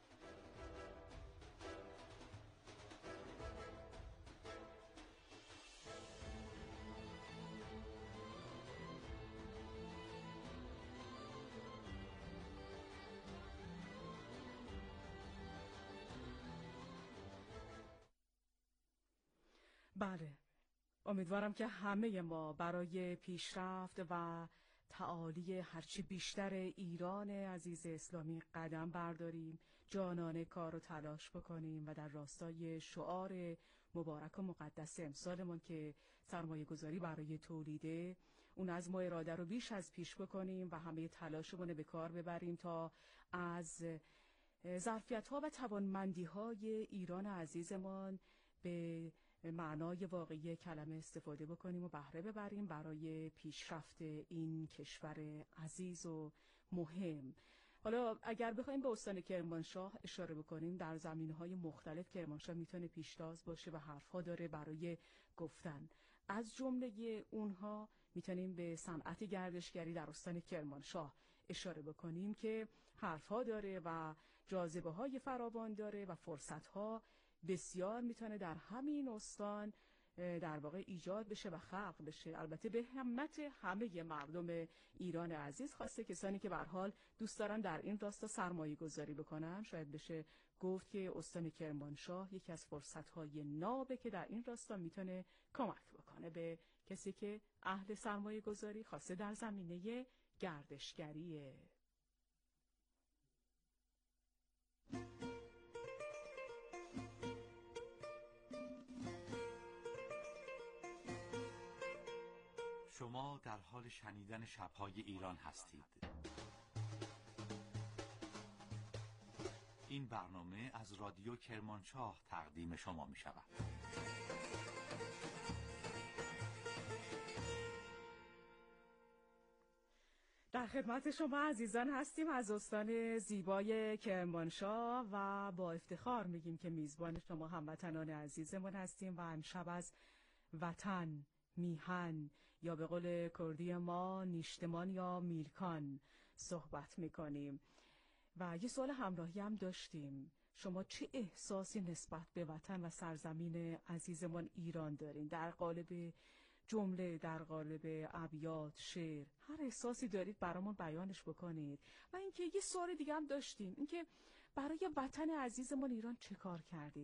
بله، امیدوارم که همه ما برای پیشرفت و تعالی هرچی بیشتر ایران عزیز اسلامی قدم برداریم، جانانه کار و تلاش بکنیم و در راستای شعار مبارک و مقدس امسالمون که سرمایه گذاری برای تولیده، اون از ما اراده رو بیش از پیش بکنیم و همه تلاشمون به کار ببریم تا از ظرفیت‌ها و توانمندی‌های ایران عزیزمان به معنای واقعی کلمه استفاده بکنیم و بهره ببریم برای پیشرفت این کشور عزیز و مهم. حالا اگر بخوایم به استان کرمانشاه اشاره بکنیم، در زمینه‌های مختلف کرمانشاه میتونه پیشتاز باشه و حرف‌ها داره برای گفتن. از جمله اونها میتونیم به صنعت گردشگری در استان کرمانشاه اشاره بکنیم که حرف‌ها داره و جاذبه‌های فراوان داره و فرصت‌ها بسیار میتونه در همین استان در واقع ایجاد بشه و خلق بشه، البته به همت همه مردم ایران عزیز، خواسته کسانی که به هر حال دوست دارن در این راستا سرمایه گذاری بکنن. شاید بشه گفت که استان کرمانشاه یکی از فرصت‌های نابه که در این راستا میتونه کمک بکنه به کسی که اهل سرمایه گذاری، خواسته در زمینه گردشگریه. شما در حال شنیدن شب‌های ایران هستید. این برنامه از رادیو کرمانشاه تقدیم شما می شود. در خدمت شما عزیزان هستیم از استان زیبای کرمانشاه و با افتخار میگیم که میزبان شما هموطنان عزیزمون هستیم و امشب از وطن، میهن یا به قول کردی ما نیشتمان یا میلکان صحبت میکنیم و یه سوال همراهی هم داشتیم. شما چه احساسی نسبت به وطن و سرزمین عزیزمان ایران دارین؟ در قالب جمله، در قالب ابیات، شعر، هر احساسی دارید برامون بیانش بکنید. و اینکه یه سوال دیگه هم داشتیم، اینکه برای وطن عزیزمان ایران چه کار کردید؟